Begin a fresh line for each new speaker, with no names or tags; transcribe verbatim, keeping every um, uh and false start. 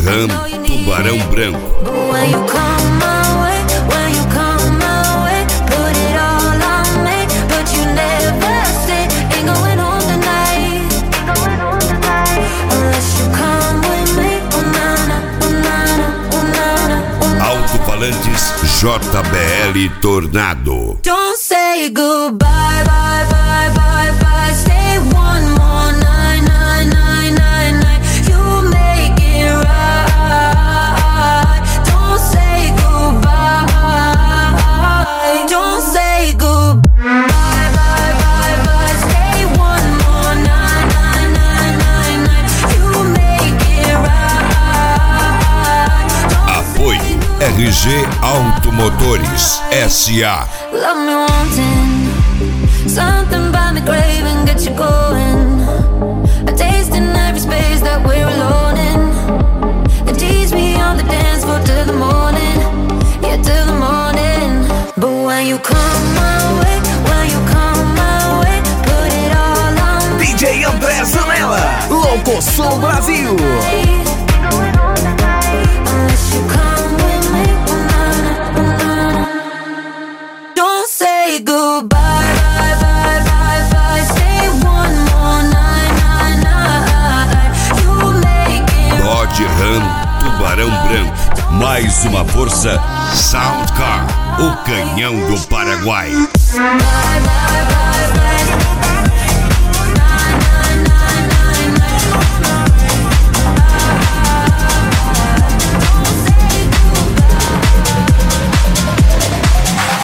Ram Tubarão Branco. Alto-falantes J B L Tornado.
Don't say goodbye, bye, bye, bye, bye. Stay one more night, night, night, night, night. You make it right. Don't say goodbye. Don't say goodbye, bye, bye, bye. Stay one more night, night, night, night, night. You make it right.
Apoio R G Automotores S A.
Love me wanting something by the grave and get you going. A taste in every space that we're alone in. And tease me on the dance floor till the morning. Yeah, till the morning. But when you come my way, when you come my way, put it all on me.
D J André Zanella, Louco Som Brasil.
Unless you come with me, don't say goodbye, bye, bye, bye, bye. Stay one more night, night, night. You make it
Dodge Ram Tubarão Branco. Mais uma força Sound Car, o canhão do Paraguai.
bye, bye, bye.